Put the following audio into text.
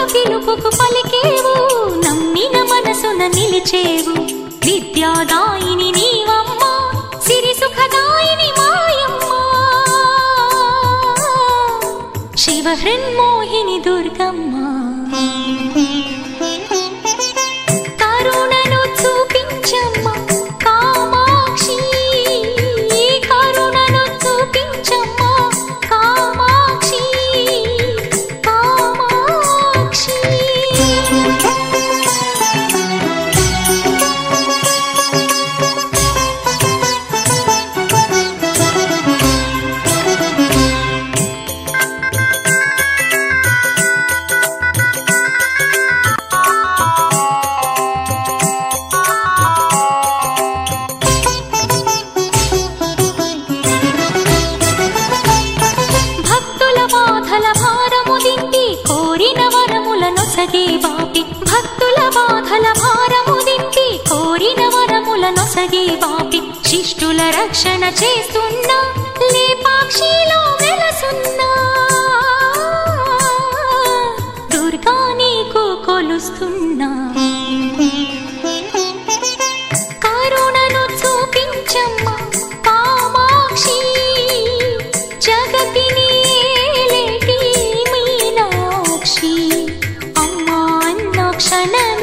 పిలుపుకు పలికేవు, నమ్మిన మనసున నిలిచేవు. విద్యాదాయిని నీవమ్మ, సిరి సుఖదాయిని మాయమ్మ. శివహృన్మోహిని దుర్గమ్మ, కరుణను చూపించమ్మ కామాక్షి, కరుణను చూపించమ్మ కామాక్షి, కామాక్షి. భక్తుల బాధల భారము దింపి కోరిన వరములను సగే బాపి, శిష్టుల రక్షణ చేస్తున్నా లేపాక్షిలో వెలసున్నా. దుర్గా నీకు కొలుస్తున్నా, కరుణను చూపించమ్మ కామాక్షి, జగతిని ఏలేటి మీనాక్షి. అమ్మా అన్న క్షణ